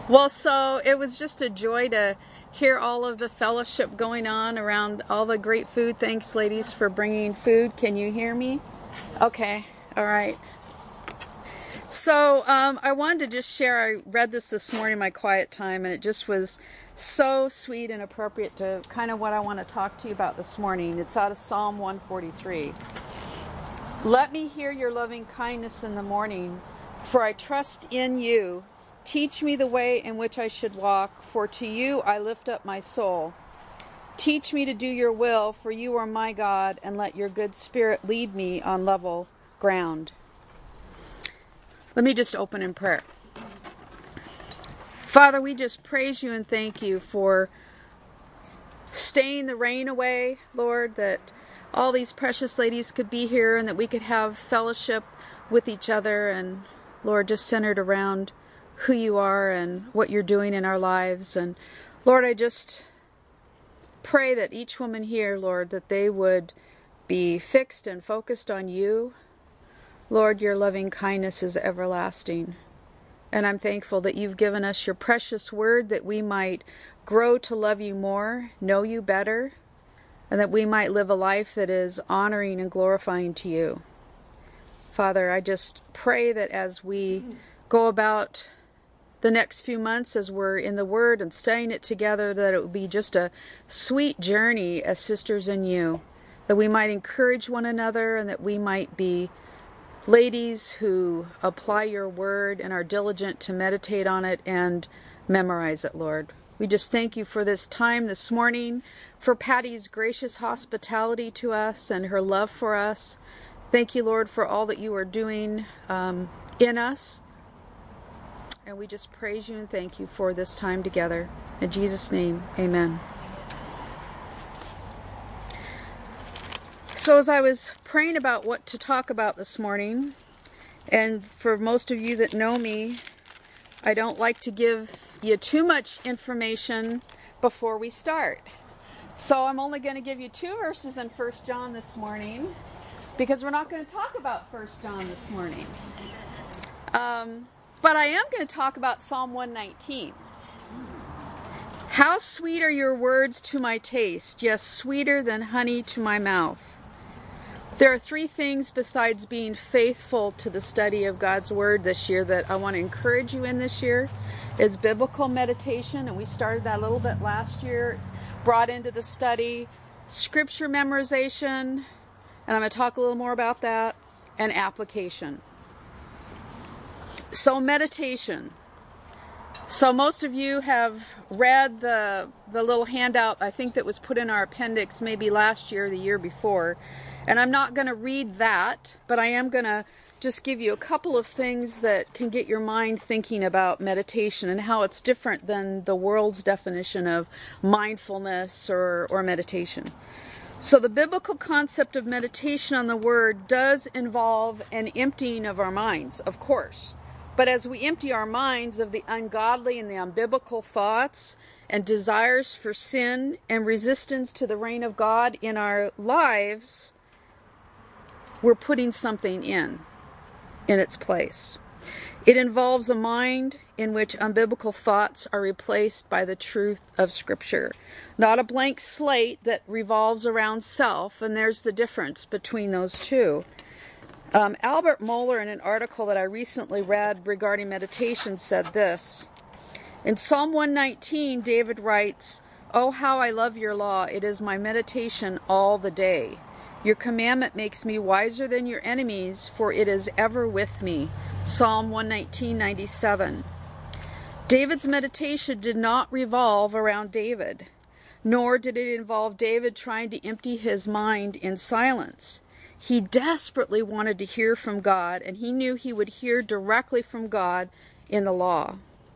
Well, so it was just a joy to hear all of the fellowship going on around all the great food. Thanks, ladies, for bringing food. Can you hear me? Okay. All right. So I wanted to just share, I read this morning in my quiet time, and it just was so sweet and appropriate to kind of what I want to talk to you about this morning. It's out of Psalm 143. Let me hear your loving kindness in the morning, for I trust in you. Teach me the way in which I should walk, for to you I lift up my soul. Teach me to do your will, for you are my God, and let your good spirit lead me on level ground. Let me just open in prayer. Father, we just praise you and thank you for staying the rain away, Lord, that all these precious ladies could be here and that we could have fellowship with each other, and Lord, just centered around who you are and what you're doing in our lives. And Lord, I just pray that each woman here, Lord, that they would be fixed and focused on you. Lord, your loving kindness is everlasting. And I'm thankful that you've given us your precious word that we might grow to love you more, know you better, and that we might live a life that is honoring and glorifying to you. Father, I just pray that as we go about the next few months, as we're in the Word and studying it together, that it would be just a sweet journey as sisters in you, that we might encourage one another, and that we might be ladies who apply your Word and are diligent to meditate on it and memorize it, Lord. We just thank you for this time this morning, for Patty's gracious hospitality to us and her love for us. Thank you, Lord, for all that you are doing in us. And we just praise you and thank you for this time together. In Jesus' name, amen. So as I was praying about what to talk about this morning, and for most of you that know me, I don't like to give you too much information before we start. So I'm only going to give you 2 verses in 1 John this morning, because we're not going to talk about 1 John this morning. But I am going to talk about Psalm 119. How sweet are your words to my taste, yes, sweeter than honey to my mouth. There are 3 things besides being faithful to the study of God's Word this year that I want to encourage you in this year. Is biblical meditation, and we started that a little bit last year, brought into the study, scripture memorization, and I'm going to talk a little more about that, and application. So meditation. So most of you have read the little handout, I think, that was put in our appendix maybe last year or the year before. And I'm not going to read that, but I am going to just give you a couple of things that can get your mind thinking about meditation and how it's different than the world's definition of mindfulness or meditation. So the biblical concept of meditation on the Word does involve an emptying of our minds, of course. But as we empty our minds of the ungodly and the unbiblical thoughts and desires for sin and resistance to the reign of God in our lives, we're putting something in its place. It involves a mind in which unbiblical thoughts are replaced by the truth of Scripture. Not a blank slate that revolves around self, and there's the difference between those two. Albert Mohler, in an article that I recently read regarding meditation, said this. In Psalm 119, David writes, "Oh, how I love your law. It is my meditation all the day. Your commandment makes me wiser than your enemies, for it is ever with me." Psalm 119:97. David's meditation did not revolve around David, nor did it involve David trying to empty his mind in silence. He desperately wanted to hear from God, and he knew he would hear directly from God in the law.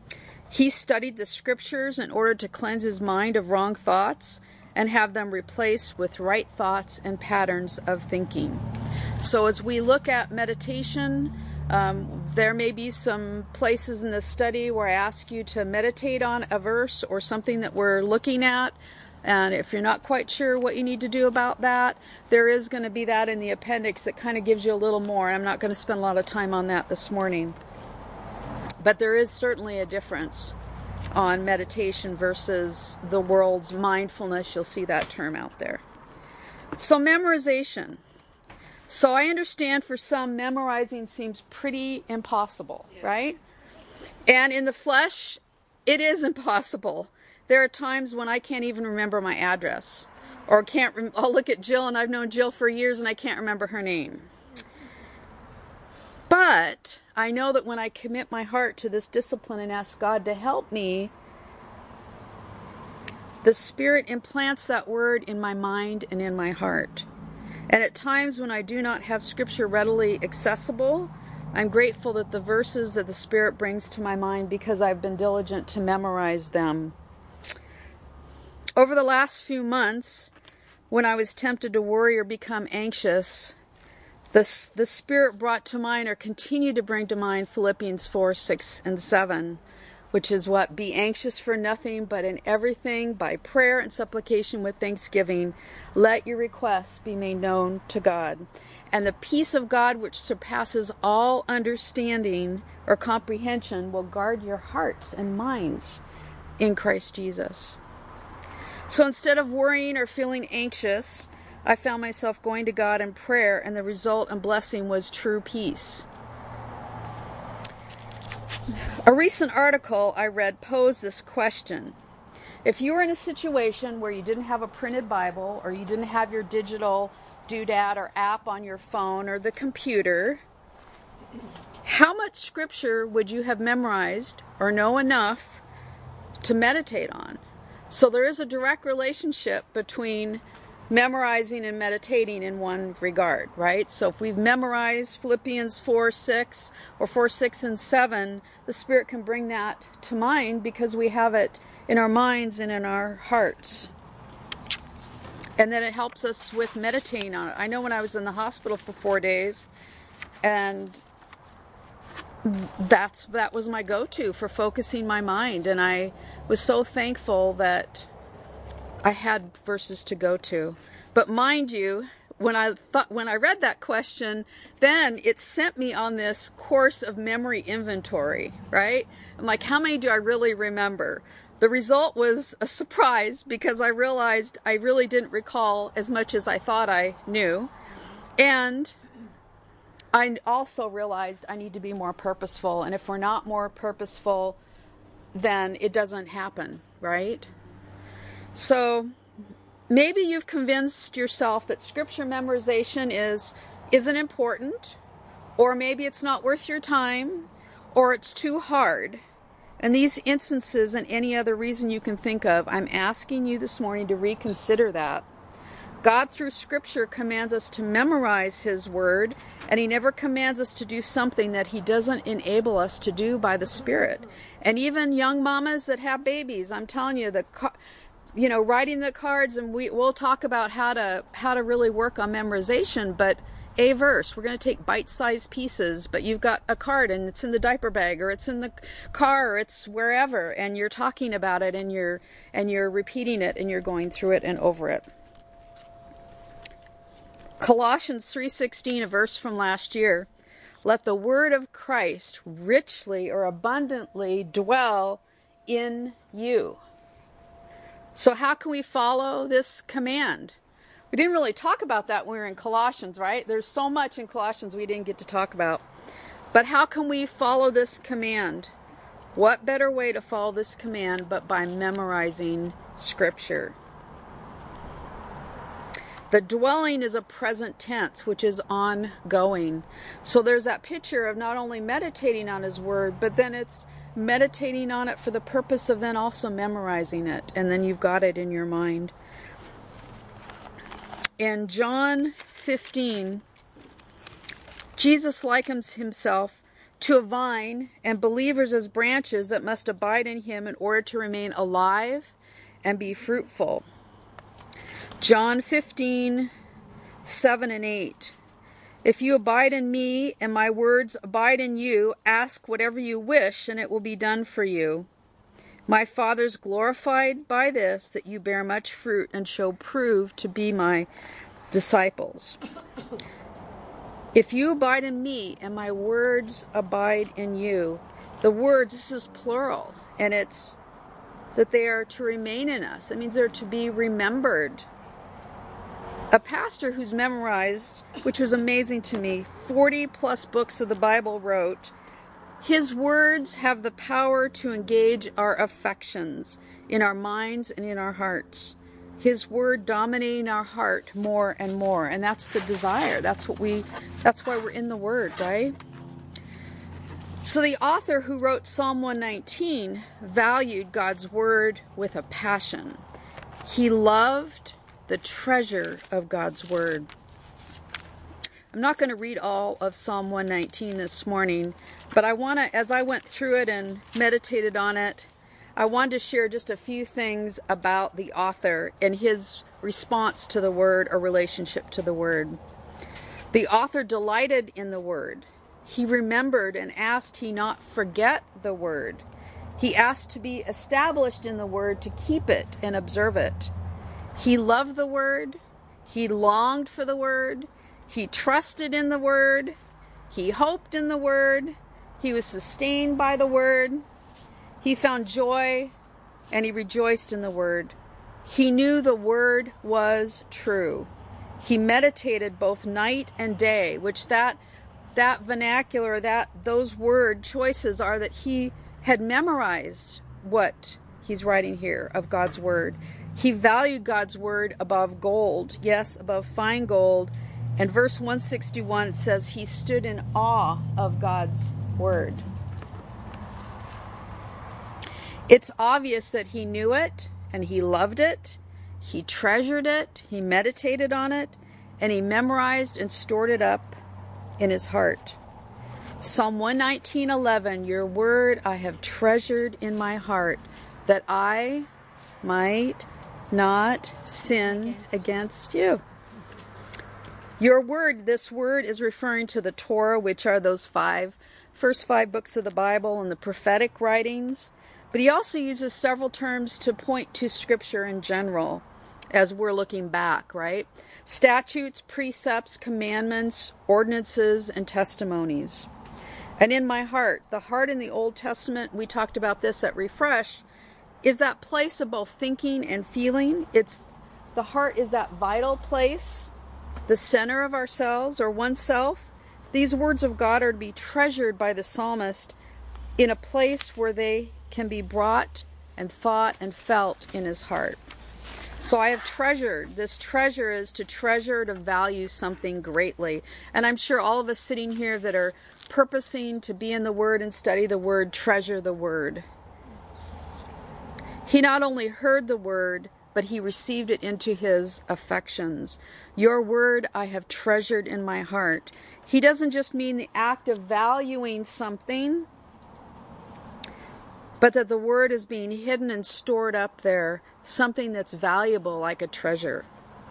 He studied the Scriptures in order to cleanse his mind of wrong thoughts and have them replaced with right thoughts and patterns of thinking. So as we look at meditation, there may be some places in the study where I ask you to meditate on a verse or something that we're looking at. And if you're not quite sure what you need to do about that, there is going to be that in the appendix that kind of gives you a little more. I'm not going to spend a lot of time on that this morning. But there is certainly a difference. on meditation versus the world's mindfulness. You'll see that term out there. So memorization. So I understand for some, memorizing seems pretty impossible, yes. Right? And in the flesh, it is impossible. There are times when I can't even remember my address. Or I'll look at Jill, and I've known Jill for years, and I can't remember her name. But I know that when I commit my heart to this discipline and ask God to help me, the Spirit implants that word in my mind and in my heart. And at times when I do not have Scripture readily accessible, I'm grateful that the verses that the Spirit brings to my mind, because I've been diligent to memorize them. Over the last few months, when I was tempted to worry or become anxious, the Spirit brought to mind, or continued to bring to mind, Philippians 4, 6, and 7, which is what? Be anxious for nothing, but in everything, by prayer and supplication with thanksgiving, let your requests be made known to God. And the peace of God, which surpasses all understanding or comprehension, will guard your hearts and minds in Christ Jesus. So instead of worrying or feeling anxious, I found myself going to God in prayer, and the result and blessing was true peace. A recent article I read posed this question. If you were in a situation where you didn't have a printed Bible, or you didn't have your digital doodad or app on your phone or the computer, how much Scripture would you have memorized or know enough to meditate on? So there is a direct relationship between memorizing and meditating in one regard, right? So if we've memorized Philippians 4, 6 or 4, 6, and 7, the Spirit can bring that to mind because we have it in our minds and in our hearts. And then it helps us with meditating on it. I know when I was in the hospital for 4 days, and that was my go-to for focusing my mind, and I was so thankful that I had verses to go to. But mind you, when I read that question, then it sent me on this course of memory inventory, right? I'm like, how many do I really remember? The result was a surprise, because I realized I really didn't recall as much as I thought I knew. And I also realized I need to be more purposeful. And if we're not more purposeful, then it doesn't happen, right? So maybe you've convinced yourself that Scripture memorization isn't important, or maybe it's not worth your time, or it's too hard. And these instances and any other reason you can think of, I'm asking you this morning to reconsider that. God, through Scripture, commands us to memorize His Word, and He never commands us to do something that He doesn't enable us to do by the Spirit. And even young mamas that have babies, I'm telling you, writing the cards, and we'll talk about how to really work on memorization, but a verse, we're going to take bite-sized pieces, but you've got a card and it's in the diaper bag, or it's in the car, or it's wherever, and you're talking about it, and you're repeating it, and you're going through it and over it. Colossians 3:16, a verse from last year, let the word of Christ richly or abundantly dwell in you. So how can we follow this command? We didn't really talk about that when we were in Colossians, right? There's so much in Colossians we didn't get to talk about. But how can we follow this command? What better way to follow this command but by memorizing Scripture? The dwelling is a present tense, which is ongoing. So there's that picture of not only meditating on His Word, but then it's meditating on it for the purpose of then also memorizing it. And then you've got it in your mind. In John 15, Jesus likens Himself to a vine and believers as branches that must abide in Him in order to remain alive and be fruitful. John 15, 7 and 8. If you abide in me and my words abide in you, ask whatever you wish and it will be done for you. My Father's glorified by this, that you bear much fruit and shall prove to be my disciples. If you abide in me and my words abide in you. The words, this is plural, and it's that they are to remain in us. It means they're to be remembered. A pastor who's memorized, which was amazing to me, 40 plus books of the Bible wrote, his words have the power to engage our affections in our minds and in our hearts. His word dominating our heart more and more. And that's the desire. That's why we're in the word, right? So the author who wrote Psalm 119 valued God's word with a passion. He loved the treasure of God's word. I'm not going to read all of Psalm 119 this morning, but I want to, as I went through it and meditated on it, I wanted to share just a few things about the author and his response to the word or relationship to the word. The author delighted in the word. He remembered and asked he not forget the word. He asked to be established in the word, to keep it and observe it. He loved the word. He longed for the word. He trusted in the word. He hoped in the word. He was sustained by the word. He found joy and he rejoiced in the word. He knew the word was true. He meditated both night and day, which that vernacular, those word choices are that he had memorized what he's writing here of God's word. He valued God's word above gold, yes, above fine gold. And verse 161 says he stood in awe of God's word. It's obvious that he knew it and he loved it. He treasured it. He meditated on it, and he memorized and stored it up in his heart. Psalm 119:11, your word I have treasured in my heart, that I might not sin against you. Your word, this word is referring to the Torah, which are those first five books of the Bible and the prophetic writings. But he also uses several terms to point to Scripture in general as we're looking back, right? Statutes, precepts, commandments, ordinances, and testimonies. And in my heart, the heart in the Old Testament, we talked about this at Refresh, is that place of both thinking and feeling. The heart is that vital place, the center of ourselves or oneself. These words of God are to be treasured by the psalmist in a place where they can be brought and thought and felt in his heart. So I have treasured. This treasure is to treasure, to value something greatly. And I'm sure all of us sitting here that are purposing to be in the Word and study the Word, treasure the Word. He not only heard the Word, but he received it into his affections. Your word I have treasured in my heart. He doesn't just mean the act of valuing something, but that the word is being hidden and stored up there, something that's valuable like a treasure.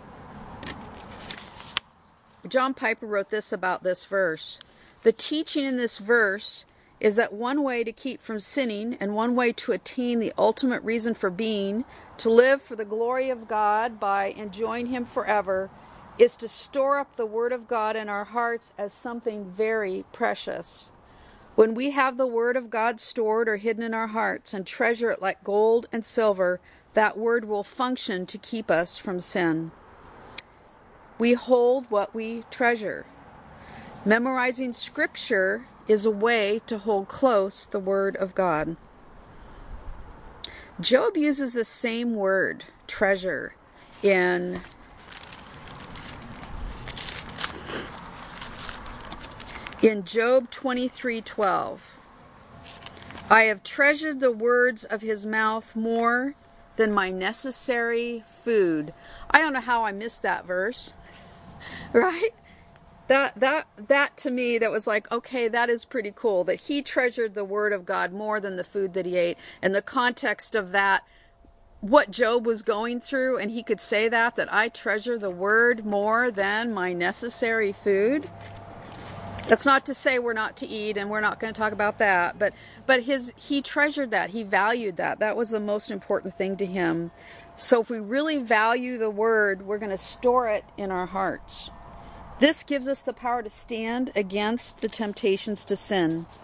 John Piper wrote this about this verse. The teaching in this verse is that one way to keep from sinning and one way to attain the ultimate reason for being, to live for the glory of God by enjoying Him forever, is to store up the Word of God in our hearts as something very precious. When we have the Word of God stored or hidden in our hearts and treasure it like gold and silver, that Word will function to keep us from sin. We hold what we treasure. Memorizing Scripture is a way to hold close the Word of God. Job uses the same word, treasure, in Job 23:12. I have treasured the words of his mouth more than my necessary food. I don't know how I missed that verse, right? That to me, that was like, okay, that is pretty cool, that he treasured the word of God more than the food that he ate. And the context of that, what Job was going through, and he could say that I treasure the word more than my necessary food. That's not to say we're not to eat, and we're not going to talk about that, but he treasured that, he valued that. That was the most important thing to him. So if we really value the word, we're going to store it in our hearts. This gives us the power to stand against the temptations to sin.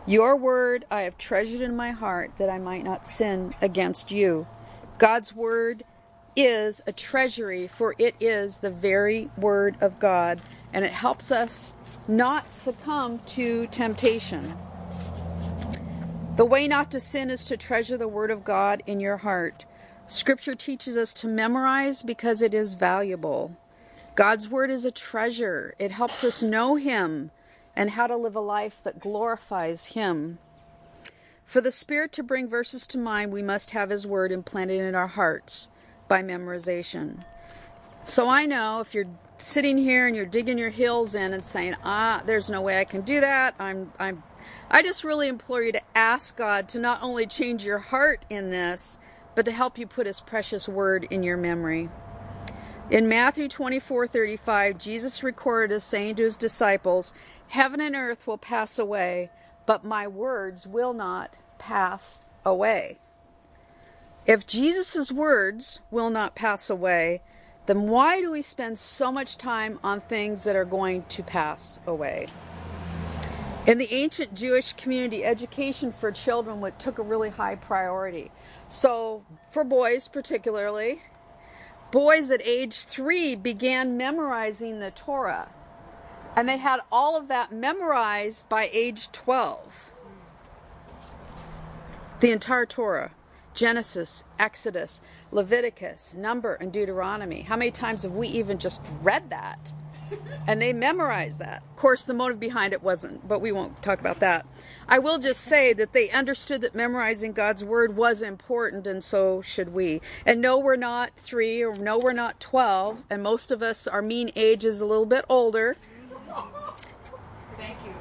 Your word I have treasured in my heart that I might not sin against you. God's word is a treasury, for it is the very word of God, and it helps us not succumb to temptation. The way not to sin is to treasure the word of God in your heart. Scripture teaches us to memorize because it is valuable. God's word is a treasure. It helps us know him and how to live a life that glorifies him. For the Spirit to bring verses to mind, we must have his word implanted in our hearts by memorization. So I know if you're sitting here and you're digging your heels in and saying, there's no way I can do that. I just really implore you to ask God to not only change your heart in this, but to help you put his precious word in your memory. In Matthew 24:35, Jesus recorded as saying to his disciples, "Heaven and earth will pass away, but my words will not pass away." If Jesus' words will not pass away, then why do we spend so much time on things that are going to pass away? In the ancient Jewish community, education for children took a really high priority. So for boys particularly, boys at age 3 began memorizing the Torah. And they had all of that memorized by age 12. The entire Torah. Genesis, Exodus, Leviticus, Number, and Deuteronomy. How many times have we even just read that? And they memorized that. Of course, the motive behind it wasn't, but we won't talk about that. I will just say that they understood that memorizing God's word was important, and so should we. And no, we're not 3, or no, we're not 12, and most of us, our mean age is a little bit older. Thank you.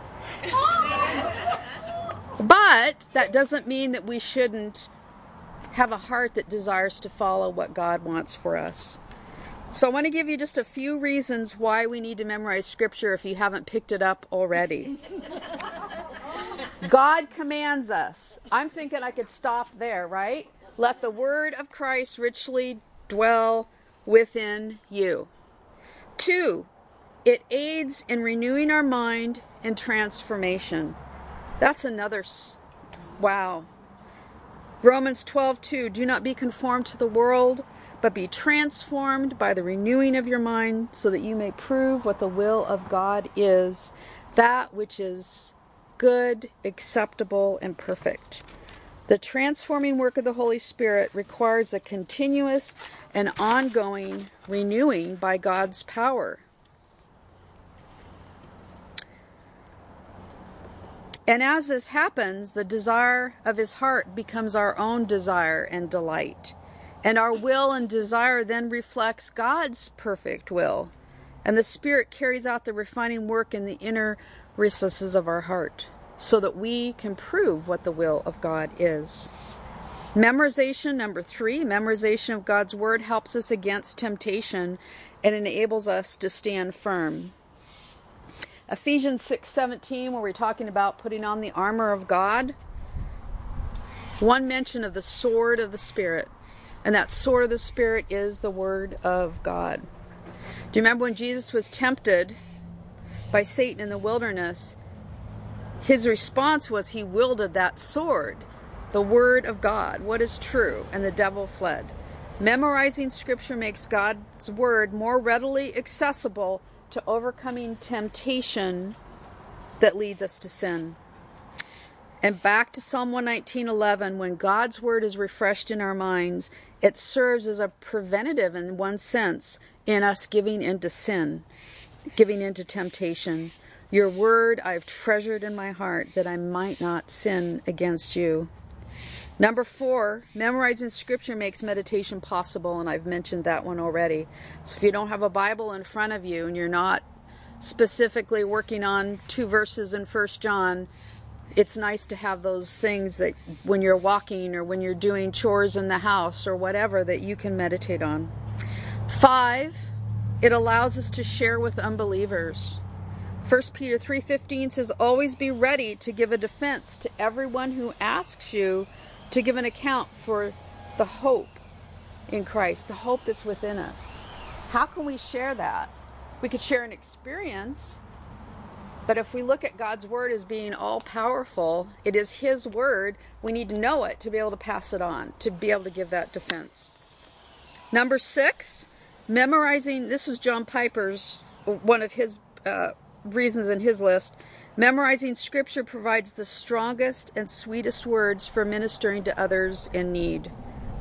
But that doesn't mean that we shouldn't have a heart that desires to follow what God wants for us. So I want to give you just a few reasons why we need to memorize Scripture if you haven't picked it up already. God commands us. I'm thinking I could stop there, right? Let the word of Christ richly dwell within you. 2, it aids in renewing our mind and transformation. That's another, wow. Romans 12:2, do not be conformed to the world, but be transformed by the renewing of your mind, so that you may prove what the will of God is, that which is good, acceptable, and perfect. The transforming work of the Holy Spirit requires a continuous and ongoing renewing by God's power. And as this happens, the desire of his heart becomes our own desire and delight. And our will and desire then reflects God's perfect will. And the Spirit carries out the refining work in the inner recesses of our heart, so that we can prove what the will of God is. Memorization, number 3, memorization of God's word helps us against temptation and enables us to stand firm. Ephesians 6:17, where we're talking about putting on the armor of God, one mention of the sword of the Spirit. And that sword of the Spirit is the word of God. Do you remember when Jesus was tempted by Satan in the wilderness? His response was he wielded that sword, the word of God, what is true, and the devil fled. Memorizing Scripture makes God's word more readily accessible to overcoming temptation that leads us to sin. And back to Psalm 119:11, when God's word is refreshed in our minds, it serves as a preventative in one sense in us giving into sin, giving into temptation. Your word I've treasured in my heart that I might not sin against you. Number 4, memorizing Scripture makes meditation possible, and I've mentioned that one already. So if you don't have a Bible in front of you and you're not specifically working on 2 verses in 1 John, it's nice to have those things that when you're walking or when you're doing chores in the house or whatever that you can meditate on. 5, it allows us to share with unbelievers. 1 Peter 3:15 says, always be ready to give a defense to everyone who asks you to give an account for the hope in Christ, the hope that's within us. How can we share that? We could share an experience, But if we look at God's word as being all powerful, it is his word. We need to know it to be able to pass it on, to be able to give that defense. Number 6, memorizing. This was John Piper's, one of his reasons in his list. Memorizing scripture provides the strongest and sweetest words for ministering to others in need.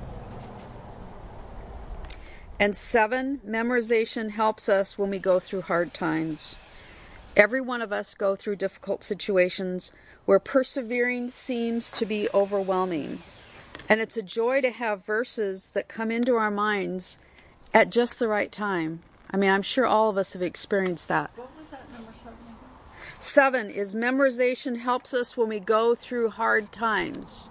And 7, memorization helps us when we go through hard times. Every one of us go through difficult situations where persevering seems to be overwhelming. And it's a joy to have verses that come into our minds at just the right time. I mean, I'm sure all of us have experienced that. What was that number 7? 7 is memorization helps us when we go through hard times.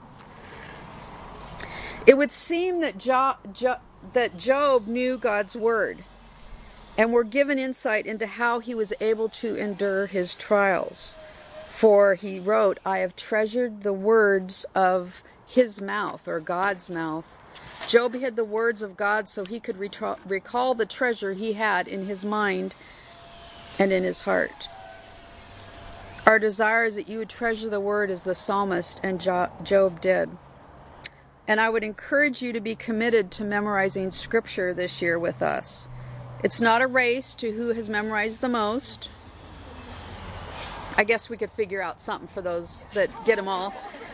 It would seem that Job knew God's word, and we're given insight into how he was able to endure his trials. For he wrote, I have treasured the words of his mouth, or God's mouth. Job hid the words of God so he could recall the treasure he had in his mind and in his heart. Our desire is that you would treasure the word as the psalmist and Job did. And I would encourage you to be committed to memorizing scripture this year with us. It's not a race to who has memorized the most. I guess we could figure out something for those that get them all.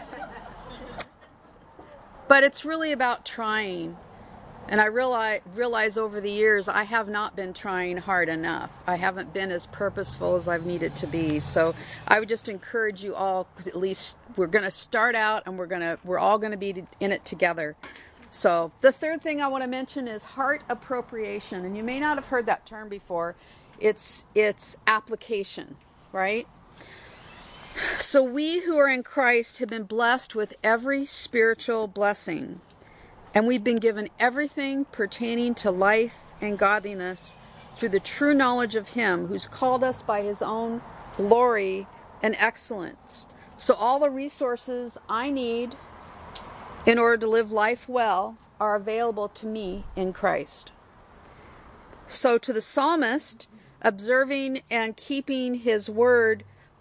But it's really about trying. And I realize over the years I have not been trying hard enough. I haven't been as purposeful as I've needed to be. So I would just encourage you all, at least we're going to start out and we're all going to be in it together. So the third thing I want to mention is heart appropriation. And you may not have heard that term before. It's application, right? So we who are in Christ have been blessed with every spiritual blessing. And we've been given everything pertaining to life and godliness through the true knowledge of him who's called us by his own glory and excellence. So all the resources I need in order to live life well are available to me in Christ. So to the psalmist, observing and keeping his word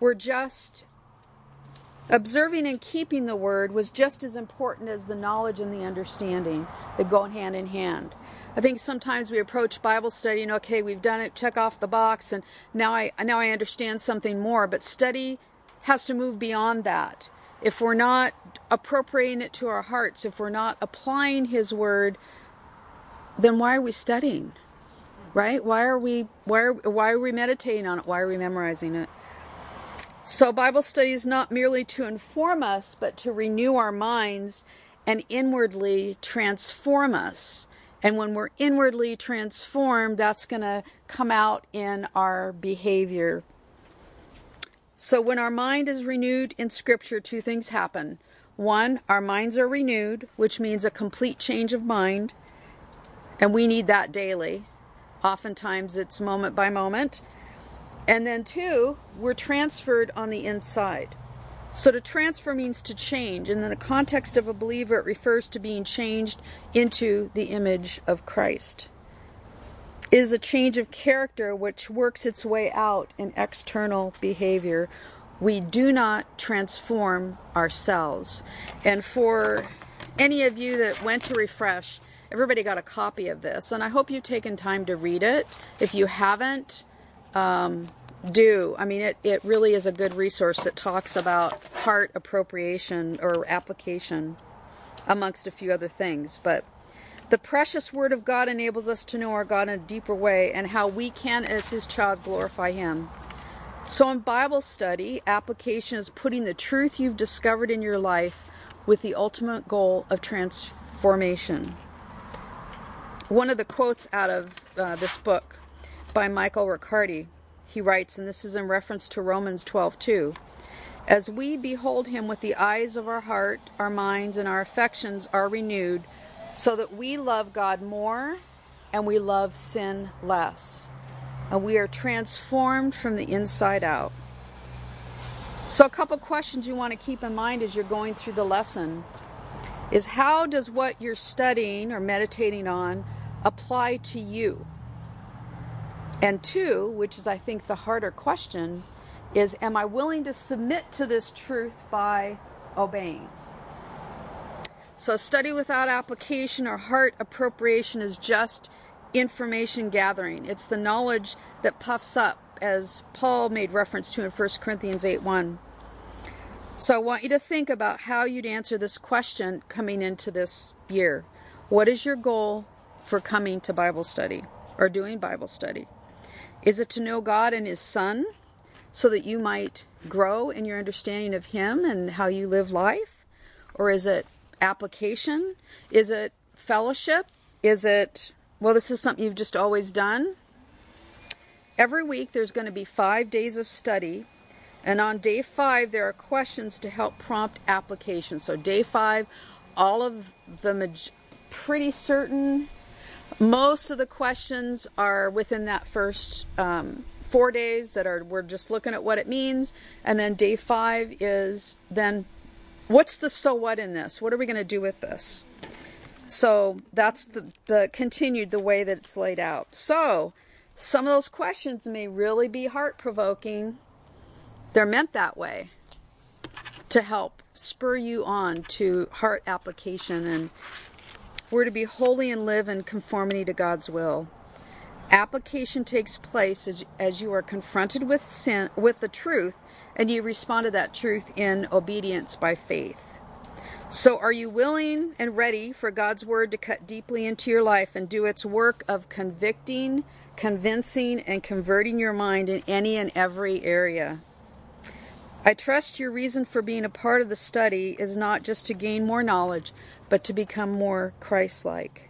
observing and keeping the word was just as important as the knowledge and the understanding. They go hand in hand. I think sometimes we approach Bible study and okay, we've done it, check off the box, and now I understand something more. But study has to move beyond that. If we're not appropriating it to our hearts, if we're not applying his word, then why are we studying? Right? Why are we meditating on it? Why are we memorizing it? So Bible study is not merely to inform us, but to renew our minds and inwardly transform us. And when we're inwardly transformed, that's going to come out in our behavior. So when our mind is renewed in Scripture, 2 things happen. 1, our minds are renewed, which means a complete change of mind. And we need that daily. Oftentimes it's moment by moment. And then 2, we're transferred on the inside. So to transfer means to change. And in the context of a believer, it refers to being changed into the image of Christ. It is a change of character which works its way out in external behavior. We do not transform ourselves. And for any of you that went to Refresh, everybody got a copy of this. And I hope you've taken time to read it. If you haven't, do. I mean, it really is a good resource that talks about heart appropriation or application, amongst a few other things. But the precious Word of God enables us to know our God in a deeper way and how we can, as his child, glorify him. So in Bible study, application is putting the truth you've discovered in your life with the ultimate goal of transformation. One of the quotes out of this book by Michael Riccardi, he writes, and this is in reference to Romans 12:2, as we behold him with the eyes of our heart, our minds, and our affections are renewed, so that we love God more and we love sin less. And we are transformed from the inside out. So a couple questions you want to keep in mind as you're going through the lesson is, how does what you're studying or meditating on apply to you? And 2, which is I think the harder question, is, am I willing to submit to this truth by obeying? So study without application or heart appropriation is just information gathering. It's the knowledge that puffs up, as Paul made reference to in 1 Corinthians 8:1. So I want you to think about how you'd answer this question coming into this year. What is your goal for coming to Bible study or doing Bible study? Is it to know God and His Son so that you might grow in your understanding of Him and how you live life? Or is it application? Is it fellowship? Is it, well, this is something you've just always done? Every week there's going to be 5 days of study, and on day 5 there are questions to help prompt application. So day 5, all of the pretty certain, most of the questions are within that first 4 days that are, we're just looking at what it means, and then day 5 is then what's the so what in this? What are we going to do with this? So that's the continued the way that it's laid out. So some of those questions may really be heart-provoking. They're meant that way to help spur you on to heart application, and we're to be holy and live in conformity to God's will. Application takes place as you are confronted with sin, with the truth, and you respond to that truth in obedience by faith. So are you willing and ready for God's word to cut deeply into your life and do its work of convicting, convincing, and converting your mind in any and every area? I trust your reason for being a part of the study is not just to gain more knowledge, but to become more Christ-like.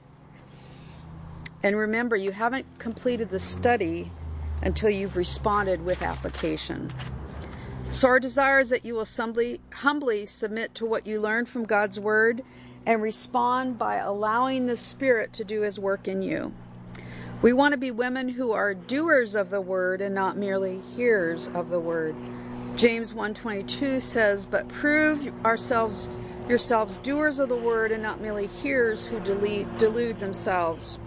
And remember, you haven't completed the study until you've responded with application. So our desire is that you will humbly submit to what you learned from God's Word and respond by allowing the Spirit to do His work in you. We want to be women who are doers of the Word and not merely hearers of the Word. James 1:22 says, "But prove yourselves doers of the Word and not merely hearers who delude themselves."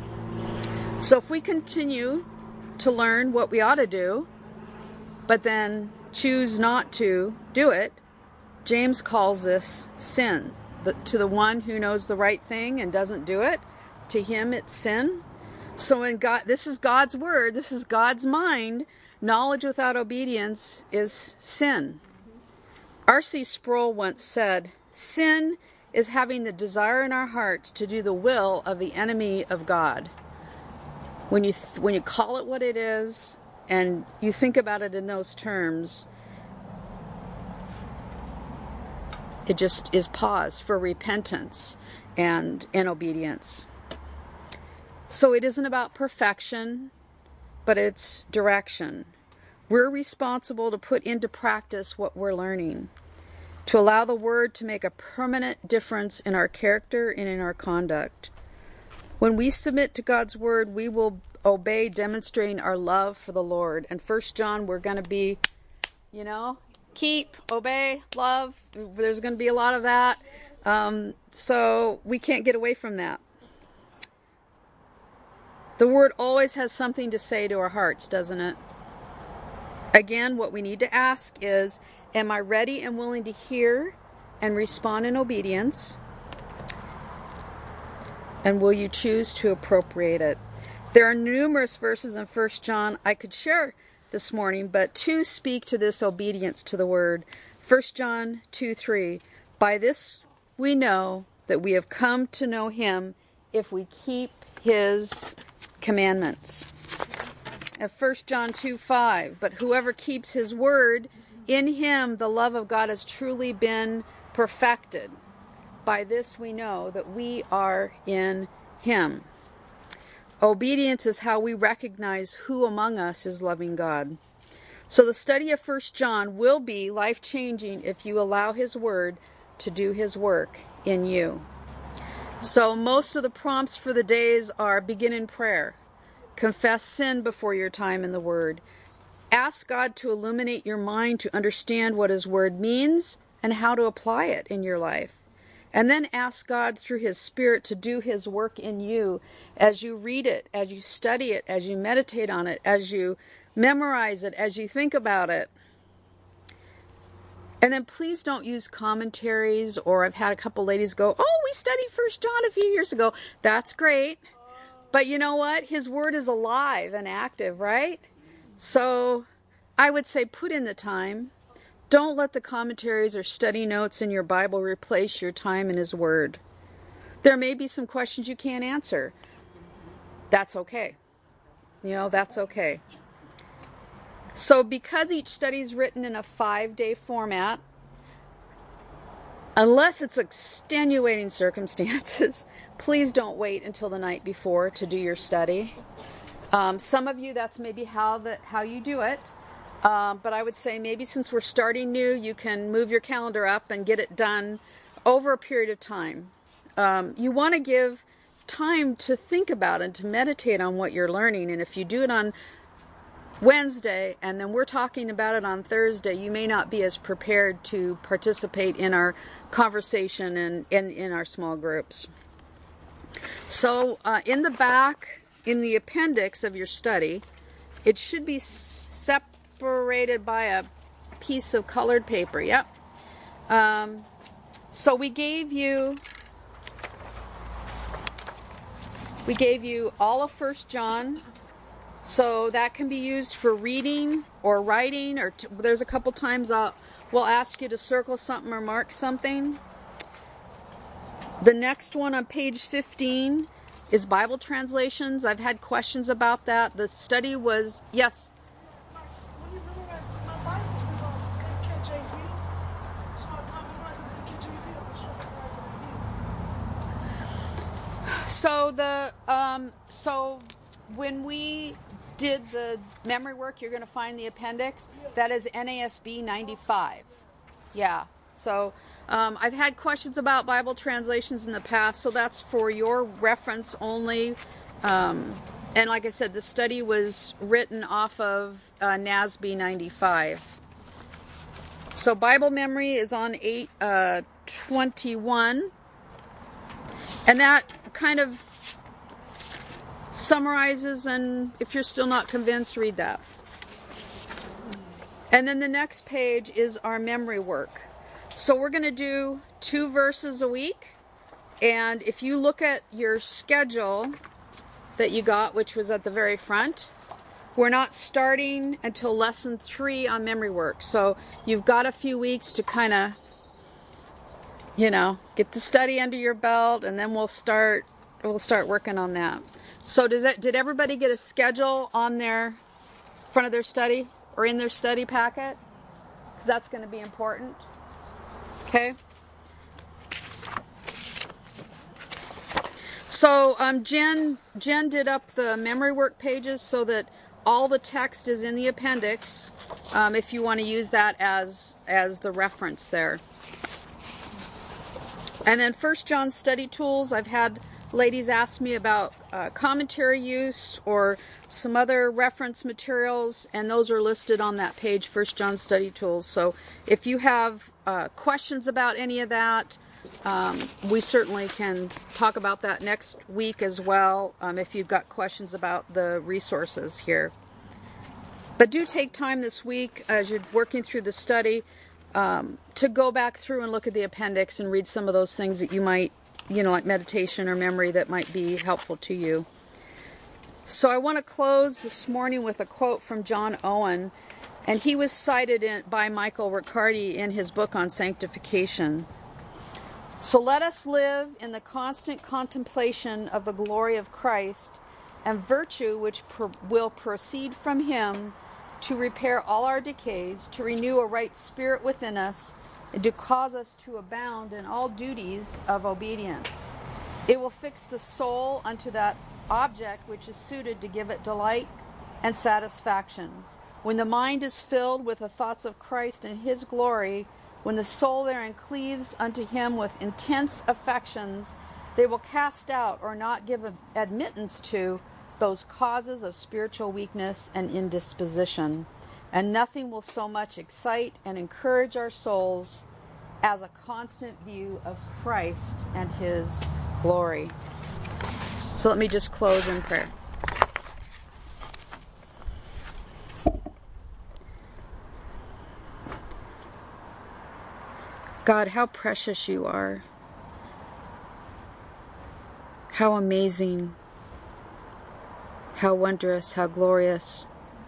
So if we continue to learn what we ought to do, but then choose not to do it, James calls this sin. To the one who knows the right thing and doesn't do it, to him it's sin. So in God, this is God's word, this is God's mind. Knowledge without obedience is sin. R.C. Sproul once said, "Sin is having the desire in our hearts to do the will of the enemy of God." When you call it what it is, and you think about it in those terms, it just is pause for repentance and obedience. So it isn't about perfection, but it's direction. We're responsible to put into practice what we're learning, to allow the Word to make a permanent difference in our character and in our conduct. When we submit to God's Word, we will obey, demonstrating our love for the Lord. And 1 John, we're going to be, keep, obey, love. There's going to be a lot of that. So we can't get away from that. The Word always has something to say to our hearts, doesn't it? Again, what we need to ask is, am I ready and willing to hear and respond in obedience? And will you choose to appropriate it? There are numerous verses in 1 John I could share this morning, but 2 speak to this obedience to the Word. 1 John 2:3, "By this we know that we have come to know Him if we keep His commandments." And 1 John 2:5, "But whoever keeps His word, in him the love of God has truly been perfected. By this we know that we are in Him." Obedience is how we recognize who among us is loving God. So the study of 1 John will be life-changing if you allow His Word to do His work in you. So most of the prompts for the days are begin in prayer. Confess sin before your time in the Word. Ask God to illuminate your mind to understand what His Word means and how to apply it in your life. And then ask God through His Spirit to do His work in you as you read it, as you study it, as you meditate on it, as you memorize it, as you think about it. And then please don't use commentaries, or I've had a couple ladies go, oh, we studied 1 John a few years ago. That's great. But you know what? His word is alive and active, right? So I would say put in the time. Don't let the commentaries or study notes in your Bible replace your time in His Word. There may be some questions you can't answer. That's okay. That's okay. So because each study is written in a 5-day format, unless it's extenuating circumstances, please don't wait until the night before to do your study. Some of you, that's maybe how you do it. But I would say maybe since we're starting new, you can move your calendar up and get it done over a period of time. You want to give time to think about and to meditate on what you're learning. And if you do it on Wednesday and then we're talking about it on Thursday, you may not be as prepared to participate in our conversation and in our small groups. So in the back, in the appendix of your study, it should be separated by a piece of colored paper. Yep. So we gave you all of 1 John. So that can be used for reading or writing, or there's a couple times we'll ask you to circle something or mark something. The next one on page 15 is Bible translations. I've had questions about that. The study was, yes? When you realize that my Bible is on KJV, so I memorize it in KJV, I'm sure I memorize it in here. So when we did the memory work, you're going to find the appendix. That is NASB 95. Yeah. So I've had questions about Bible translations in the past, so that's for your reference only. And like I said, the study was written off of NASB 95. So Bible memory is on 8:21. And that kind of summarizes, and if you're still not convinced, read that. And then the next page is our memory work. So we're going to do 2 verses a week. And if you look at your schedule that you got, which was at the very front, we're not starting until lesson 3 on memory work. So you've got a few weeks to kind of, get the study under your belt, and then we'll start working on that. So did everybody get a schedule on their front of their study or in their study packet? Because that's going to be important. Okay. So Jen did up the memory work pages so that all the text is in the appendix. If you want to use that as the reference there. And then 1 John study tools. I've had ladies ask me about commentary use or some other reference materials, and those are listed on that page, 1 John study tools. So if you have questions about any of that, we certainly can talk about that next week as well, if you've got questions about the resources here. But do take time this week as you're working through the study to go back through and look at the appendix and read some of those things that you might, like meditation or memory, that might be helpful to you. So I want to close this morning with a quote from John Owen, and he was cited by Michael Riccardi in his book on sanctification. So let us live in the constant contemplation of the glory of Christ and virtue which will proceed from Him to repair all our decays, to renew a right spirit within us, and to cause us to abound in all duties of obedience. It will fix the soul unto that object which is suited to give it delight and satisfaction. When the mind is filled with the thoughts of Christ and His glory, when the soul therein cleaves unto Him with intense affections, they will cast out or not give admittance to those causes of spiritual weakness and indisposition. And nothing will so much excite and encourage our souls as a constant view of Christ and His glory. So let me just close in prayer. God, how precious you are. How amazing. How wondrous, how glorious.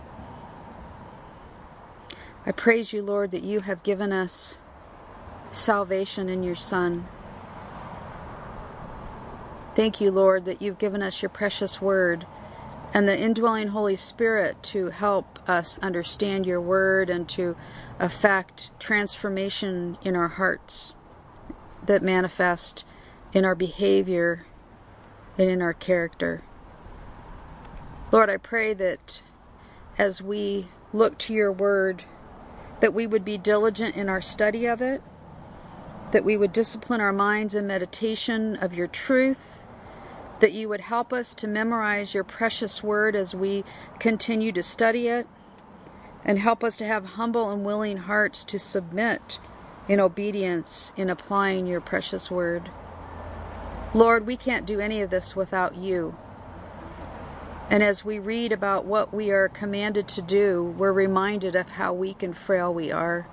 I praise you, Lord, that you have given us salvation in your Son. Thank you, Lord, that you've given us your precious word and the indwelling Holy Spirit to help us understand your word and to affect transformation in our hearts that manifest in our behavior and in our character. Lord, I pray that as we look to your word, that we would be diligent in our study of it, that we would discipline our minds in meditation of your truth, that you would help us to memorize your precious word as we continue to study it, and help us to have humble and willing hearts to submit in obedience in applying your precious word. Lord, we can't do any of this without you. And as we read about what we are commanded to do, we're reminded of how weak and frail we are.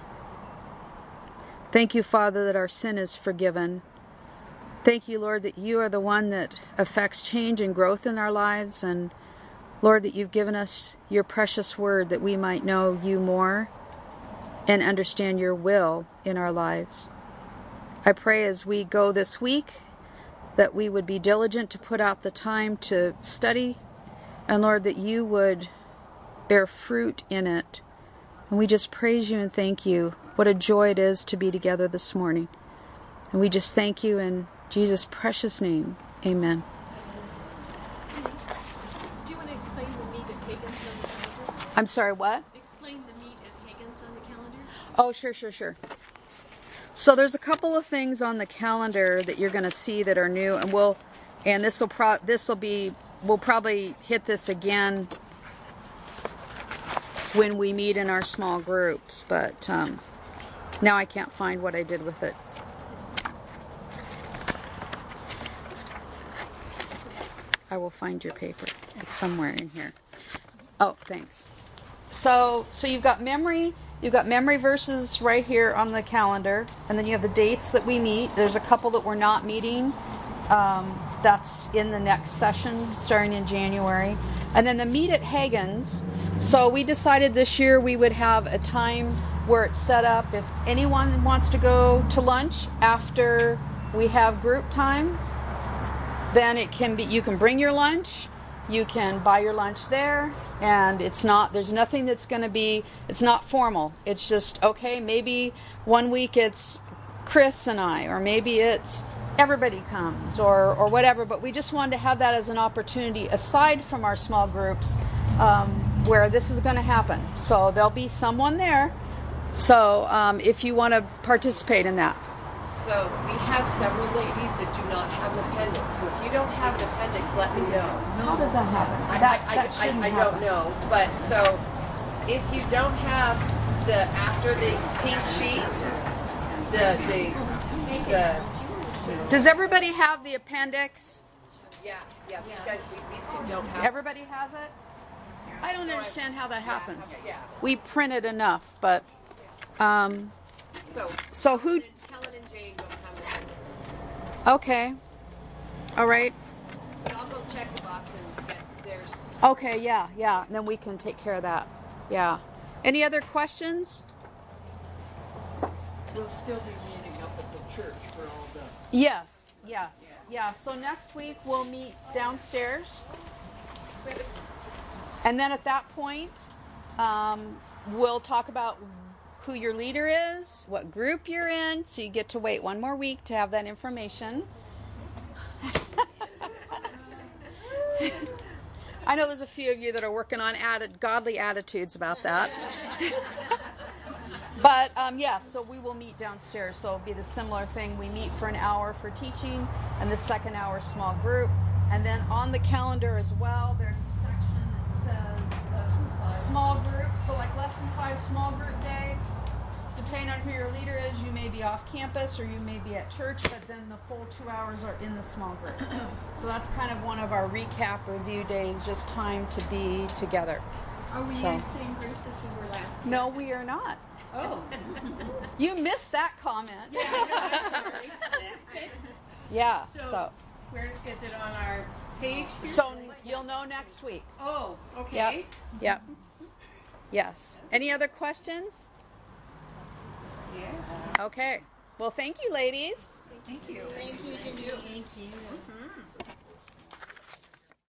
Thank you, Father, that our sin is forgiven. Thank you, Lord, that you are the one that affects change and growth in our lives. And Lord, that you've given us your precious word that we might know you more and understand your will in our lives. I pray as we go this week that we would be diligent to put out the time to study. And Lord, that you would bear fruit in it. And we just praise you and thank you. What a joy it is to be together this morning. And we just thank you in Jesus' precious name. Amen. Do you want to explain the meet at Hagen's on the calendar? I'm sorry, what? Explain the meet at Hagen's on the calendar. Oh, sure. So there's a couple of things on the calendar that you're going to see that are new, and we'll probably hit this again when we meet in our small groups, but now I can't find what I did with it. I will find your paper. It's somewhere in here. Oh, thanks. So you've got memory verses right here on the calendar, and then you have the dates that we meet. There's a couple that we're not meeting. That's in the next session starting in January. And then the meet at Hagen's. So we decided this year we would have a time where it's set up. If anyone wants to go to lunch after we have group time, then it can be, you can bring your lunch, you can buy your lunch there, and there's nothing that's going to be, it's not formal. It's just, okay, maybe one week it's Chris and I, or maybe it's everybody comes, or whatever, but we just wanted to have that as an opportunity aside from our small groups where this is going to happen. So there'll be someone there, so if you want to participate in that. So we have several ladies that do not have an appendix. So if you don't have an appendix, let me know. How does that happen? I don't know. But so if you don't have after the pink sheet, the Does everybody have the appendix? yeah, because these two don't have. Everybody has it? I don't understand how that happens. Yeah. We printed enough, but so who? Helen and Jane don't have an appendix. Okay. All right. But I'll go check the box and get theirs. Okay, yeah. And then we can take care of that. Yeah. Any other questions? We'll still be meeting up at the church for all the... Yes. Yeah. So next week we'll meet downstairs. And then at that point, we'll talk about who your leader is, what group you're in, so you get to wait one more week to have that information. I know there's a few of you that are working on godly attitudes about that. But so we will meet downstairs. So it'll be the similar thing. We meet for an hour for teaching, and the second hour small group. And then on the calendar as well, there's a section that says small group. So like lesson 5 small group day. Depending on who your leader is, you may be off campus or you may be at church, but then the full 2 hours are in the small group. So that's kind of one of our recap review days, just time to be together. Are we in the same groups as we were last year? No, we are not. Oh. You missed that comment. Yeah. So Where is it on our page? so you'll know next week. Oh, okay. Yep. Yep. Yes. Any other questions? Yeah. Okay. Well, thank you, ladies. Thank you. Thank you. Thank you.